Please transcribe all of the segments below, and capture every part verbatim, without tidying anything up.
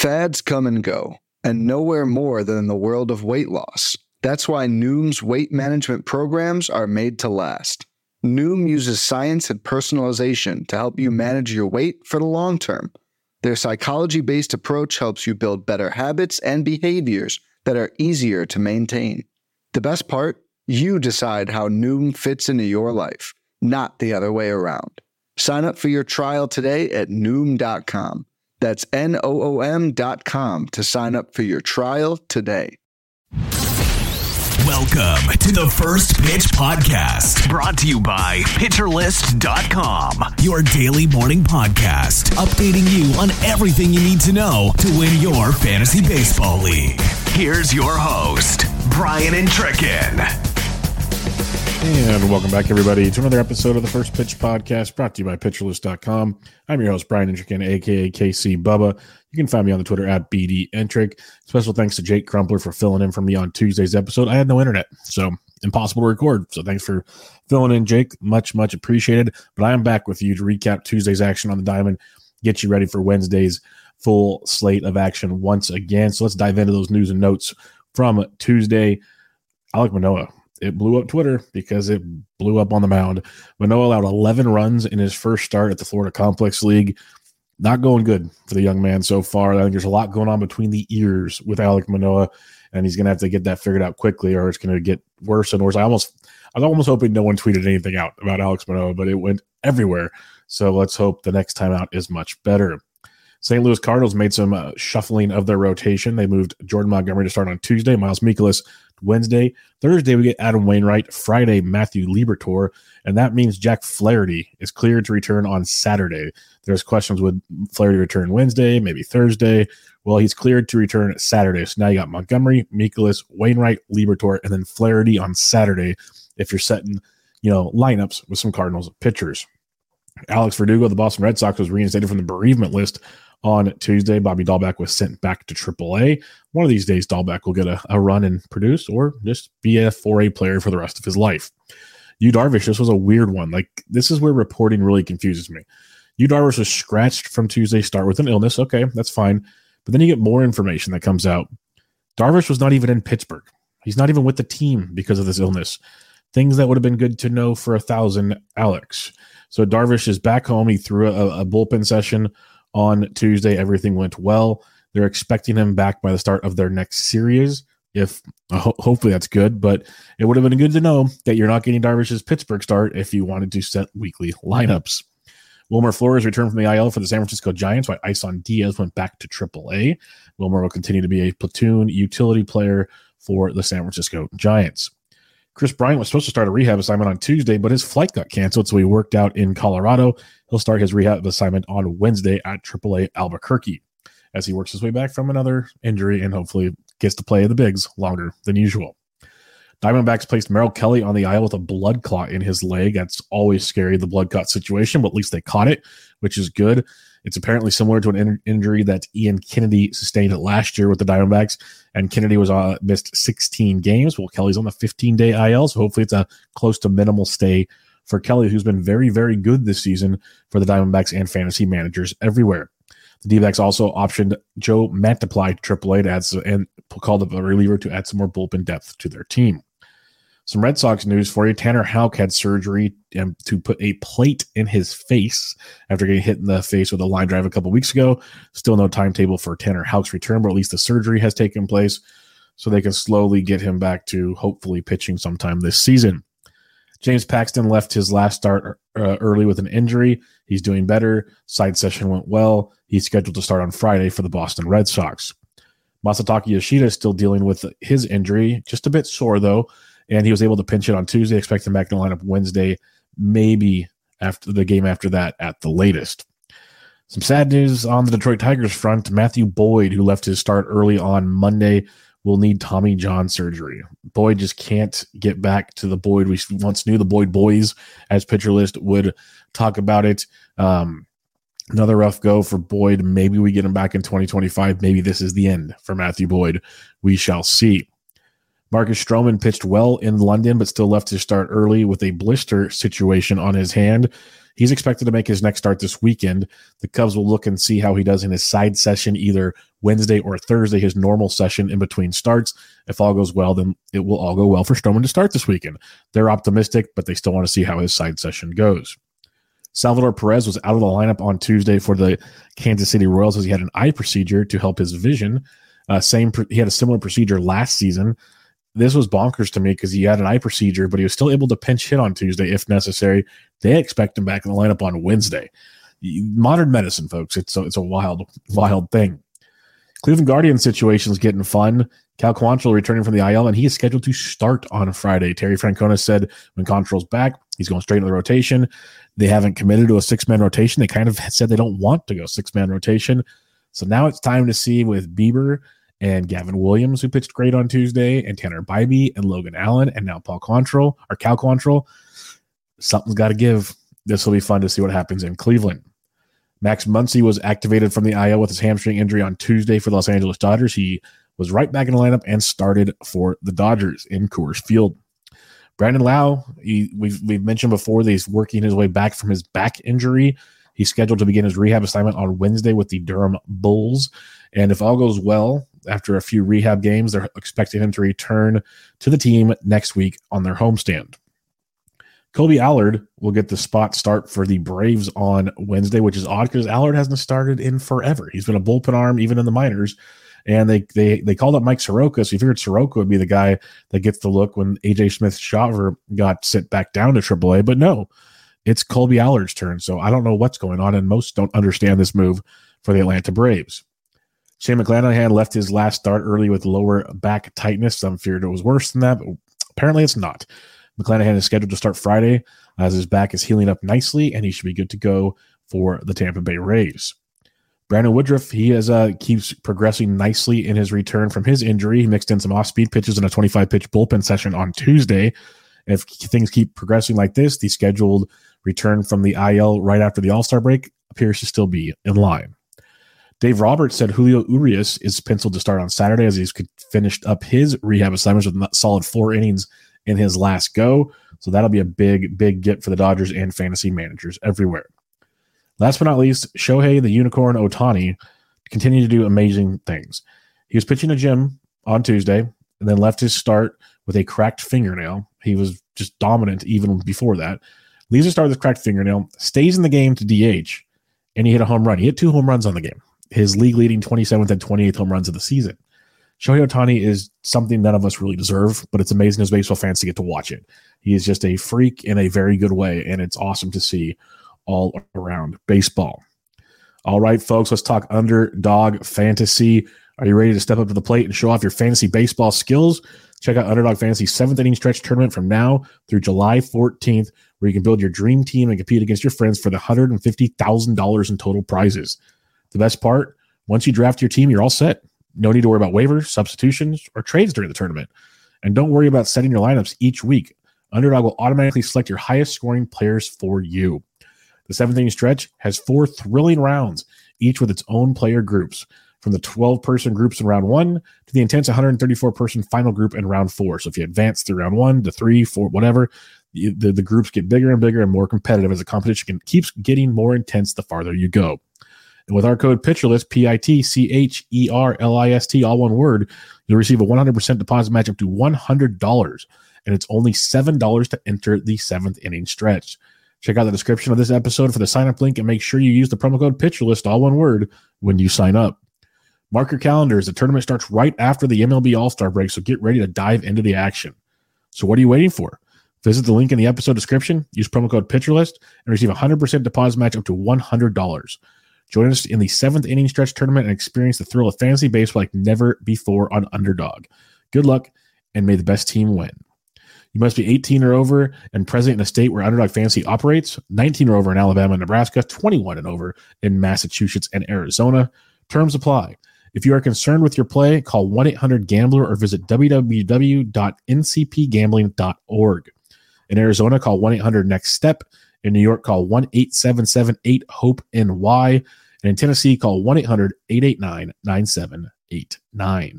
Fads come and go, and nowhere more than in the world of weight loss. That's why Noom's weight management programs are made to last. Noom uses science and personalization to help you manage your weight for the long term. Their psychology-based approach helps you build better habits and behaviors that are easier to maintain. The best part? You decide how Noom fits into your life, not the other way around. Sign up for your trial today at Noom dot com. That's N O O M dot com to sign up for your trial today. Welcome to the First Pitch Podcast, brought to you by Pitcher List dot com, your daily morning podcast, updating you on everything you need to know to win your fantasy baseball league. Here's your host, Brian Intrikin. And welcome back, everybody, to another episode of the First Pitch Podcast, brought to you by Pitcher List dot com. I'm your host, Brian Intrikin, a k a. K C Bubba. You can find me on the Twitter at B D Intric. Special thanks to Jake Crumpler for filling in for me on Tuesday's episode. I had no internet, so impossible to record. So thanks for filling in, Jake. Much, much appreciated. But I am back with you to recap Tuesday's action on the diamond, get you ready for Wednesday's full slate of action once again. So let's dive into those news and notes from Tuesday. Alek Manoah. It blew up Twitter because it blew up on the mound. Manoah allowed eleven runs in his first start at the Florida Complex League. Not going good for the young man so far. I think there's a lot going on between the ears with Alek Manoah, and he's going to have to get that figured out quickly, or it's going to get worse and worse. I almost, I was almost hoping no one tweeted anything out about Alek Manoah, but it went everywhere. So let's hope the next time out is much better. Saint Louis Cardinals made some uh, shuffling of their rotation. They moved Jordan Montgomery to start on Tuesday, Miles Mikolas Wednesday. Thursday, we get Adam Wainwright. Friday, Matthew Liberatore. And that means Jack Flaherty is cleared to return on Saturday. There's questions, would Flaherty return Wednesday, maybe Thursday? Well, he's cleared to return Saturday. So now you got Montgomery, Mikolas, Wainwright, Liberatore, and then Flaherty on Saturday if you're setting, you know, lineups with some Cardinals pitchers. Alex Verdugo, the Boston Red Sox, was reinstated from the bereavement list on Tuesday. Bobby Dahlbeck was sent back to triple A. One of these days, Dahlbeck will get a, a run and produce, or just be a four A player for the rest of his life. Yu Darvish, this was a weird one. Like, this is where reporting really confuses me. Yu Darvish was scratched from Tuesday's start with an illness. Okay, that's fine. But then you get more information that comes out. Darvish was not even in Pittsburgh. He's not even with the team because of this illness. Things that would have been good to know for a thousand Alex. So Darvish is back home. He threw a, a bullpen session on Tuesday. Everything went well. They're expecting him back by the start of their next series. If uh, ho- hopefully that's good, but it would have been good to know that you're not getting Darvish's Pittsburgh start if you wanted to set weekly lineups. Wilmer Flores returned from the I L for the San Francisco Giants, while Isan Diaz went back to triple A. Wilmer will continue to be a platoon utility player for the San Francisco Giants. Chris Bryant was supposed to start a rehab assignment on Tuesday, but his flight got canceled, so he worked out in Colorado. He'll start his rehab assignment on Wednesday at triple A Albuquerque as he works his way back from another injury and hopefully gets to play the bigs longer than usual. Diamondbacks placed Merrill Kelly on the I L with a blood clot in his leg. That's always scary, the blood clot situation, but at least they caught it, which is good. It's apparently similar to an in- injury that Ian Kennedy sustained last year with the Diamondbacks, and Kennedy was uh, missed sixteen games. Well, Kelly's on the fifteen-day I L, so hopefully it's a close to minimal stay for Kelly, who's been very, very good this season for the Diamondbacks and fantasy managers everywhere. The D-backs also optioned Joe Mantiply to triple A to add some, and called up a reliever to add some more bullpen depth to their team. Some Red Sox news for you. Tanner Houck had surgery um, to put a plate in his face after getting hit in the face with a line drive a couple weeks ago. Still no timetable for Tanner Houck's return, but at least the surgery has taken place so they can slowly get him back to hopefully pitching sometime this season. James Paxton left his last start uh, early with an injury. He's doing better. Side session went well. He's scheduled to start on Friday for the Boston Red Sox. Masataka Yoshida is still dealing with his injury. Just a bit sore, though, and he was able to pinch it on Tuesday. Expect him back in the lineup Wednesday, maybe after the game after that at the latest. Some sad news on the Detroit Tigers front. Matthew Boyd, who left his start early on Monday, will need Tommy John surgery. Boyd just can't get back to the Boyd we once knew, the Boyd boys, as Pitcher List would talk about it. Um, another rough go for Boyd. Maybe we get him back in twenty twenty-five. Maybe this is the end for Matthew Boyd. We shall see. Marcus Stroman pitched well in London, but still left his start early with a blister situation on his hand. He's expected to make his next start this weekend. The Cubs will look and see how he does in his side session either Wednesday or Thursday, his normal session in between starts. If all goes well, then it will all go well for Stroman to start this weekend. They're optimistic, but they still want to see how his side session goes. Salvador Perez was out of the lineup on Tuesday for the Kansas City Royals as he had an eye procedure to help his vision. Uh, same, he had a similar procedure last season. This was bonkers to me because he had an eye procedure, but he was still able to pinch hit on Tuesday if necessary. They expect him back in the lineup on Wednesday. Modern medicine, folks. It's a, it's a wild, wild thing. Cleveland Guardians situation is getting fun. Cal Quantrill returning from the I L, and he is scheduled to start on Friday. Terry Francona said when Quantrill's back, he's going straight into the rotation. They haven't committed to a six-man rotation. They kind of said they don't want to go six-man rotation. So now it's time to see with Bieber and Gavin Williams, who pitched great on Tuesday, and Tanner Bybee and Logan Allen, and now Paul Quantrill, or Cal Quantrill. Something's got to give. This will be fun to see what happens in Cleveland. Max Muncy was activated from the I L with his hamstring injury on Tuesday for the Los Angeles Dodgers. He was right back in the lineup and started for the Dodgers in Coors Field. Brandon Lau, he, we've, we've mentioned before that he's working his way back from his back injury. He's scheduled to begin his rehab assignment on Wednesday with the Durham Bulls. And if all goes well, after a few rehab games, they're expecting him to return to the team next week on their homestand. Colby Allard will get the spot start for the Braves on Wednesday, which is odd because Allard hasn't started in forever. He's been a bullpen arm even in the minors. And they they they called up Mike Soroka, so you figured Soroka would be the guy that gets the look when A J Smith-Shawver got sent back down to triple A. But no, it's Colby Allard's turn. So I don't know what's going on, and most don't understand this move for the Atlanta Braves. Shane McClanahan left his last start early with lower back tightness. Some feared it was worse than that, but apparently it's not. McClanahan is scheduled to start Friday as his back is healing up nicely, and he should be good to go for the Tampa Bay Rays. Brandon Woodruff, he has uh, keeps progressing nicely in his return from his injury. He mixed in some off-speed pitches in a twenty-five pitch bullpen session on Tuesday. If things keep progressing like this, the scheduled return from the I L right after the All-Star break appears to still be in line. Dave Roberts said Julio Urias is penciled to start on Saturday as he's finished up his rehab assignments with solid four innings in his last go. So that'll be a big, big get for the Dodgers and fantasy managers everywhere. Last but not least, Shohei the Unicorn Ohtani continued to do amazing things. He was pitching a gym on Tuesday and then left his start with a cracked fingernail. He was just dominant even before that. Leaves the start with a cracked fingernail, stays in the game to D H, and he hit a home run. He hit two home runs on the game. His league-leading twenty-seventh and twenty-eighth home runs of the season. Shohei Ohtani is something none of us really deserve, but it's amazing as baseball fans to get to watch it. He is just a freak in a very good way, and it's awesome to see all around baseball. All right, folks, let's talk Underdog Fantasy. Are you ready to step up to the plate and show off your fantasy baseball skills? Check out Underdog Fantasy's seventh inning stretch tournament from now through July fourteenth, where you can build your dream team and compete against your friends for the one hundred fifty thousand dollars in total prizes. The best part, once you draft your team, you're all set. No need to worry about waivers, substitutions, or trades during the tournament. And don't worry about setting your lineups each week. Underdog will automatically select your highest scoring players for you. The seventh inning stretch has four thrilling rounds, each with its own player groups, from the twelve-person groups in round one to the intense one hundred thirty-four person final group in round four. So if you advance through round one to three, four, whatever, the, the, the groups get bigger and bigger and more competitive as the competition keeps getting more intense the farther you go. And with our code PitcherList, P I T C H E R L I S T, all one word, you'll receive a one hundred percent deposit match up to one hundred dollars. And it's only seven dollars to enter the seventh inning stretch. Check out the description of this episode for the sign-up link and make sure you use the promo code PitcherList, all one word, when you sign up. Mark your calendars. The tournament starts right after the M L B All-Star break, so get ready to dive into the action. So what are you waiting for? Visit the link in the episode description, use promo code PitcherList, and receive a one hundred percent deposit match up to one hundred dollars. Join us in the seventh inning stretch tournament and experience the thrill of fantasy baseball like never before on Underdog. Good luck, and may the best team win. You must be eighteen or over and present in a state where Underdog Fantasy operates, nineteen or over in Alabama and Nebraska, twenty-one and over in Massachusetts and Arizona. Terms apply. If you are concerned with your play, call one eight hundred gambler or visit w w w dot n c p gambling dot org. In Arizona, call one eight hundred next step. In New York, call one eight seven seven eight hope N Y. And in Tennessee, call one eight hundred eight eight nine nine seven eight nine.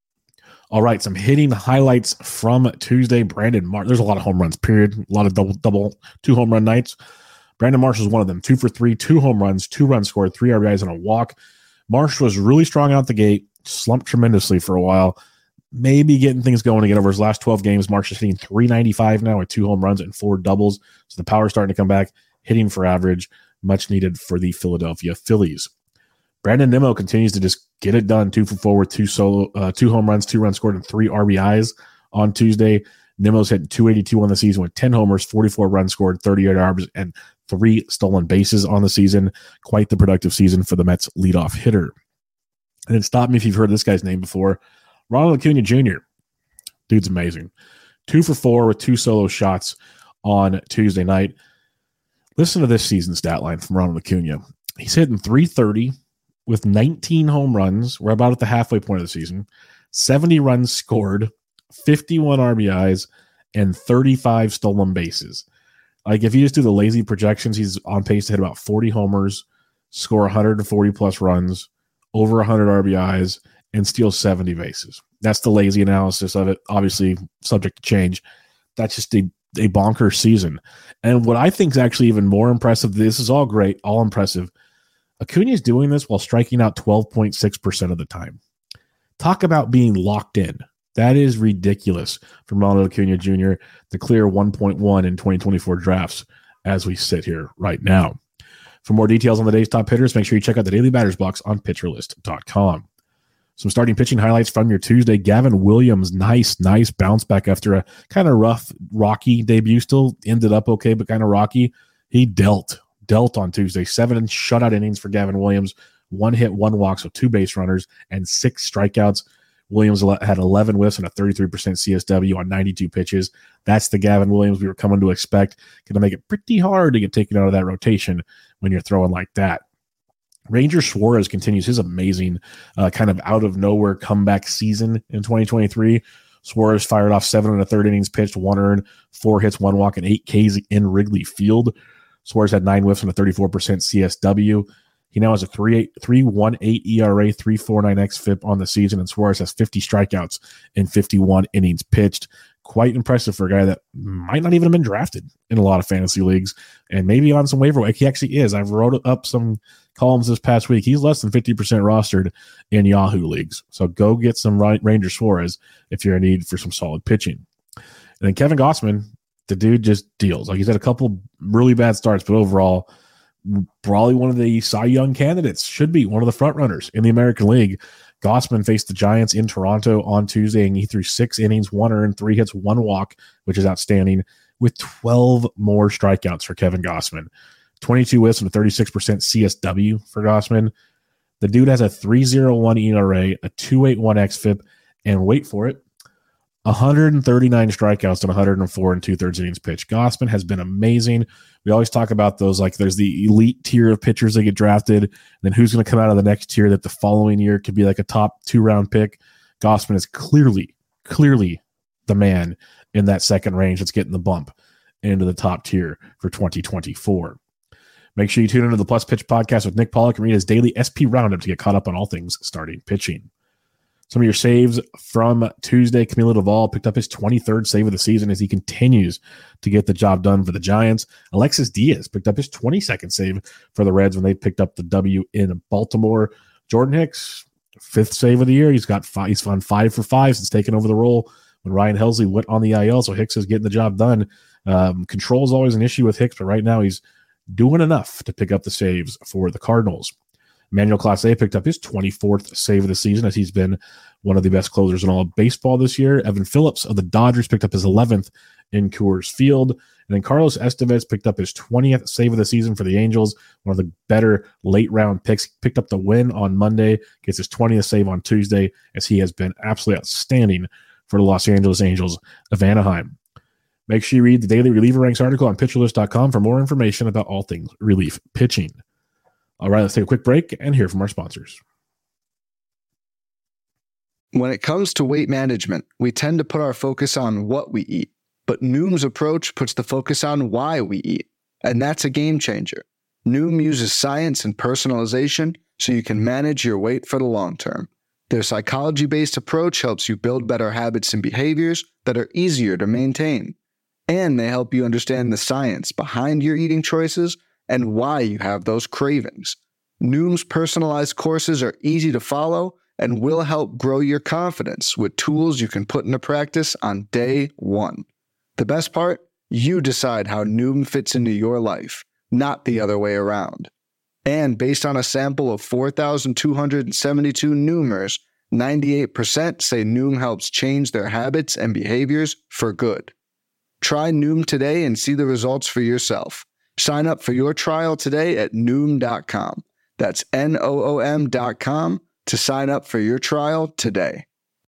All right, some hitting highlights from Tuesday. Brandon Marsh, there's a lot of home runs, period. A lot of double, double, two home run nights. Brandon Marsh was one of them. Two for three, two home runs, two runs scored, three R B Is, and a walk. Marsh was really strong out the gate, slumped tremendously for a while, maybe getting things going again over his last twelve games. Marsh is hitting three ninety-five now with two home runs and four doubles. So the power's starting to come back, hitting for average, much needed for the Philadelphia Phillies. Brandon Nimmo continues to just get it done, two for four with two solo, uh, two home runs, two runs scored, and three R B Is on Tuesday. Nimmo's hit two eighty-two on the season with ten homers, forty-four runs scored, thirty-eight R B Is, and three stolen bases on the season. Quite the productive season for the Mets leadoff hitter. And then stop me if you've heard this guy's name before. Ronald Acuna Junior Dude's amazing. Two for four with two solo shots on Tuesday night. Listen to this season stat line from Ronald Acuna. He's hitting three thirty with nineteen home runs. We're about at the halfway point of the season. seventy runs scored, fifty-one R B Is, and thirty-five stolen bases. Like, if you just do the lazy projections, he's on pace to hit about forty homers, score one hundred forty plus runs, over one hundred R B Is, and steal seventy bases. That's the lazy analysis of it. Obviously, subject to change. That's just a, a bonkers season. And what I think is actually even more impressive, this is all great, all impressive. Acuna is doing this while striking out twelve point six percent of the time. Talk about being locked in. That is ridiculous from Ronald Acuna Junior to clear one point one in twenty twenty-four drafts as we sit here right now. For more details on the day's top hitters, make sure you check out the Daily Batters Box on pitcher list dot com. Some starting pitching highlights from your Tuesday. Gavin Williams, nice, nice bounce back after a kind of rough, rocky debut. Still ended up okay, but kind of rocky. He dealt, dealt on Tuesday. Seven shutout innings for Gavin Williams. One hit, one walk, so two base runners, and six strikeouts. Williams had eleven whiffs and a thirty-three percent C S W on ninety-two pitches. That's the Gavin Williams we were coming to expect. Going to make it pretty hard to get taken out of that rotation when you're throwing like that. Ranger Suarez continues his amazing uh, kind of out-of-nowhere comeback season in twenty twenty-three. Suarez fired off seven and a third innings pitched, one earned, four hits, one walk, and eight Ks in Wrigley Field. Suarez had nine whiffs and a thirty-four percent C S W. He now has a three point one eight E R A, three point four nine X F I P on the season, and Suarez has fifty strikeouts in fifty-one innings pitched. Quite impressive for a guy that might not even have been drafted in a lot of fantasy leagues, and maybe on some waiver wire. He actually is. I've wrote up some columns this past week. He's less than fifty percent rostered in Yahoo leagues. So go get some Ranger Suarez if you're in need for some solid pitching. And then Kevin Gausman, the dude just deals. Like, he's had a couple really bad starts, but overall, probably one of the Cy Young candidates, should be one of the front runners in the American League. Gausman faced the Giants in Toronto on Tuesday, and he threw six innings, one earned, three hits, one walk, which is outstanding, with twelve more strikeouts for Kevin Gausman. twenty-two whiffs and a thirty-six percent C S W for Gausman. The dude has a three point oh one E R A, a two point eight one X F I P, and wait for it, one hundred thirty-nine strikeouts and one hundred four and two-thirds innings pitched. Gausman has been amazing. We always talk about those, like there's the elite tier of pitchers that get drafted, and then who's going to come out of the next tier that the following year could be like a top two-round pick. Gausman is clearly, clearly the man in that second range that's getting the bump into the top tier for twenty twenty-four. Make sure you tune into the Plus Pitch podcast with Nick Pollack and read his daily S P Roundup to get caught up on all things starting pitching. Some of your saves from Tuesday. Camilo Doval picked up his twenty-third save of the season as he continues to get the job done for the Giants. Alexis Diaz picked up his twenty-second save for the Reds when they picked up the W in Baltimore. Jordan Hicks, fifth save of the year. He's got five, he's on five for five since taking over the role when Ryan Helsley went on the I L, so Hicks is getting the job done. Um, control is always an issue with Hicks, but right now he's doing enough to pick up the saves for the Cardinals. Emmanuel Clase picked up his twenty-fourth save of the season as he's been one of the best closers in all of baseball this year. Evan Phillips of the Dodgers picked up his eleventh in Coors Field. And then Carlos Estevez picked up his twentieth save of the season for the Angels, one of the better late-round picks. Picked up the win on Monday, gets his twentieth save on Tuesday as he has been absolutely outstanding for the Los Angeles Angels of Anaheim. Make sure you read the Daily Reliever Ranks article on pitcher list dot com for more information about all things relief pitching. All right, let's take a quick break and hear from our sponsors. When it comes to weight management, we tend to put our focus on what we eat, but Noom's approach puts the focus on why we eat, and that's a game changer. Noom uses science and personalization so you can manage your weight for the long term. Their psychology-based approach helps you build better habits and behaviors that are easier to maintain, and they help you understand the science behind your eating choices and why you have those cravings. Noom's personalized courses are easy to follow and will help grow your confidence with tools you can put into practice on day one. The best part? You decide how Noom fits into your life, not the other way around. And based on a sample of four thousand two hundred seventy-two Noomers, ninety-eight percent say Noom helps change their habits and behaviors for good. Try Noom today and see the results for yourself. Sign up for your trial today at Noom dot com. That's N O O M dot com to sign up for your trial today.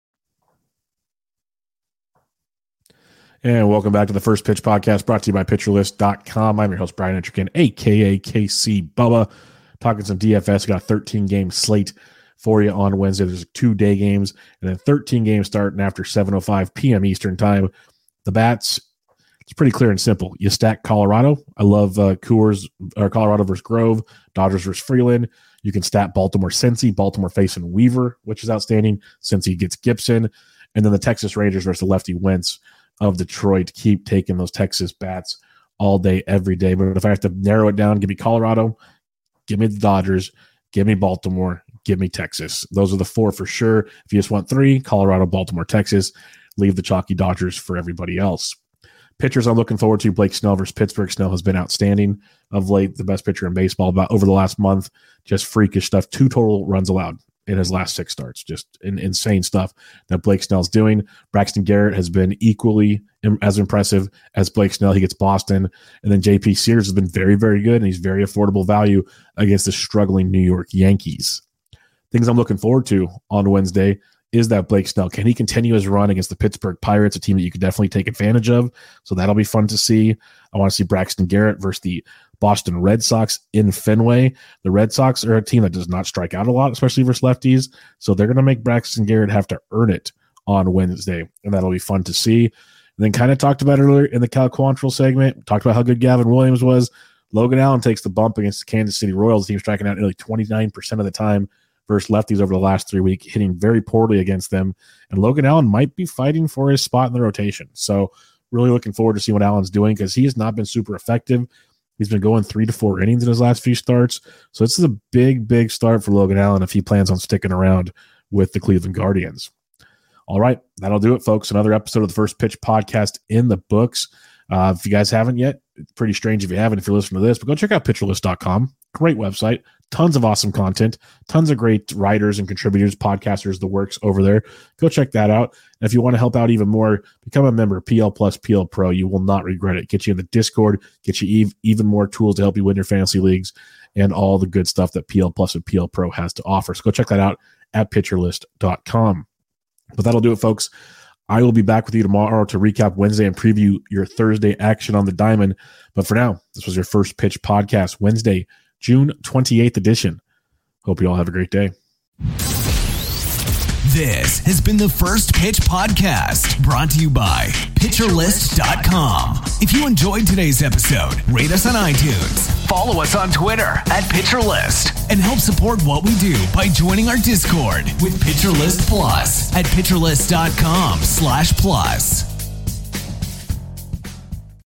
And welcome back to the First Pitch Podcast, brought to you by Pitcher List dot com. I'm your host, Brian Entrican, a k a. K C Bubba. Talking some D F S. We got a thirteen-game slate for you on Wednesday. There's two day games, and then thirteen games starting after seven oh five p.m. Eastern Time. The bats, it's pretty clear and simple. You stack Colorado. I love uh, Coors, or Colorado versus Grove, Dodgers versus Freeland. You can stat Baltimore Cincy, Baltimore facing Weaver, which is outstanding. Cincy gets Gibson. And then the Texas Rangers versus the lefty Wentz of Detroit. Keep taking those Texas bats all day, every day. But if I have to narrow it down, give me Colorado, give me the Dodgers, give me Baltimore, give me Texas. Those are the four for sure. If you just want three, Colorado, Baltimore, Texas. Leave the chalky Dodgers for everybody else. Pitchers I'm looking forward to, Blake Snell versus Pittsburgh. Snell has been outstanding of late, the best pitcher in baseball about over the last month. Just freakish stuff. Two total runs allowed in his last six starts. Just in, insane stuff that Blake Snell's doing. Braxton Garrett has been equally im- as impressive as Blake Snell. He gets Boston. And then J P Sears has been very, very good, and he's very affordable value against the struggling New York Yankees. Things I'm looking forward to on Wednesday is that Blake Snell. Can he continue his run against the Pittsburgh Pirates, a team that you could definitely take advantage of? So that'll be fun to see. I want to see Braxton Garrett versus the Boston Red Sox in Fenway. The Red Sox are a team that does not strike out a lot, especially versus lefties. So they're going to make Braxton Garrett have to earn it on Wednesday, and that'll be fun to see. And then kind of talked about earlier in the Cal Quantrill segment, talked about how good Gavin Williams was. Logan Allen takes the bump against the Kansas City Royals. The team striking out nearly twenty-nine percent of the time versus lefties over the last three weeks, hitting very poorly against them. And Logan Allen might be fighting for his spot in the rotation. So really looking forward to see what Allen's doing, because he has not been super effective. He's been going three to four innings in his last few starts. So this is a big, big start for Logan Allen if he plans on sticking around with the Cleveland Guardians. All right, that'll do it, folks. Another episode of the First Pitch Podcast in the books. Uh, if you guys haven't yet, it's pretty strange if you haven't if you're listening to this, but go check out Pitcher List dot com. Great website. Tons of awesome content. Tons of great writers and contributors, podcasters, the works over there. Go check that out. And if you want to help out even more, become a member, P L Plus, P L Pro. You will not regret it. Get you in the Discord, get you ev- even more tools to help you win your fantasy leagues, and all the good stuff that P L Plus and P L Pro has to offer. So go check that out at Pitcher List dot com. But that'll do it, folks. I will be back with you tomorrow to recap Wednesday and preview your Thursday action on the diamond. But for now, this was your First Pitch Podcast, Wednesday, June twenty-eighth edition. Hope you all have a great day. This has been the First Pitch Podcast, brought to you by Pitcher List dot com. If you enjoyed today's episode, rate us on iTunes, follow us on Twitter at PitcherList, and help support what we do by joining our Discord with PitcherList Plus at PitcherList dot com slash plus.